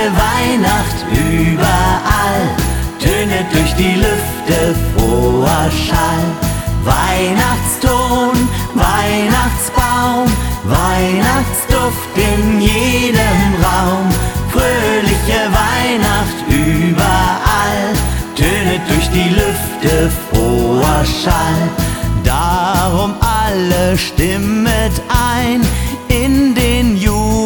Weihnacht überall, tönet durch die Lüfte froher Schall. Weihnachtston, Weihnachtsbaum, Weihnachtsduft in jedem Raum. Fröhliche Weihnacht überall, tönet durch die Lüfte froher Schall. Darum alle stimmet ein in den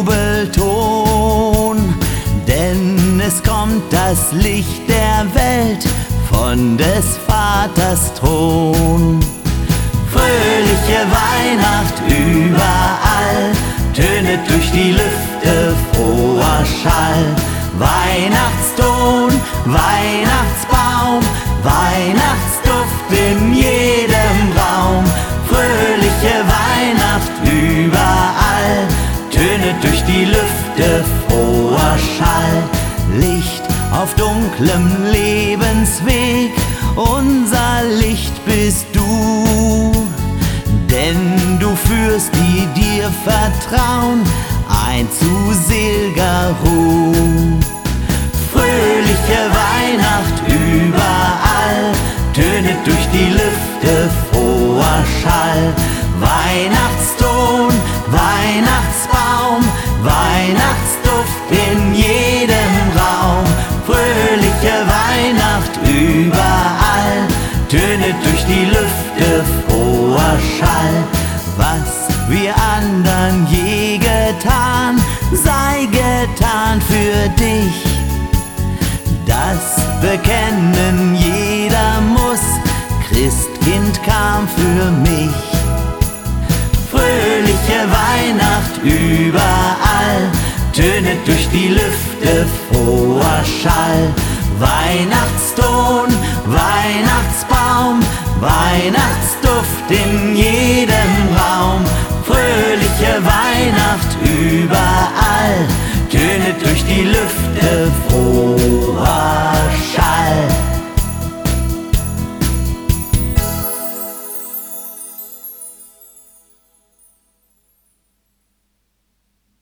Jubelton, denn es kommt das Licht der Welt von des Vaters Thron. Fröhliche Weihnacht überall, tönet durch die Lüfte froher Schall. Weihnachtston, Weihnachtsbaum, Weihnachtsduft in jedem Raum. Fröhliche Weihnacht überall, tönet durch die Lüfte froher Schall. Licht auf dunklem Lebensweg, unser Licht bist du, denn du führst die dir vertrauen ein zu sel'ger Ruh. Fröhliche Weihnacht überall, tönet durch die Lüfte froher Schall. Weihnachtston, Weihnachtsbaum, Weihnachtsduft in jedem Raum. Fröhliche Weihnacht überall, tönet durch die Lüfte froher Schall. Was wir andern je getan, sei getan für dich. Das bekennen jeder muss, Christkind kam für mich. Fröhliche Weihnacht überall, tönet durch die Lüfte froher Schall. Weihnachtston, Weihnachtsbaum, Weihnachtsduft in jedem Raum. Fröhliche Weihnacht überall.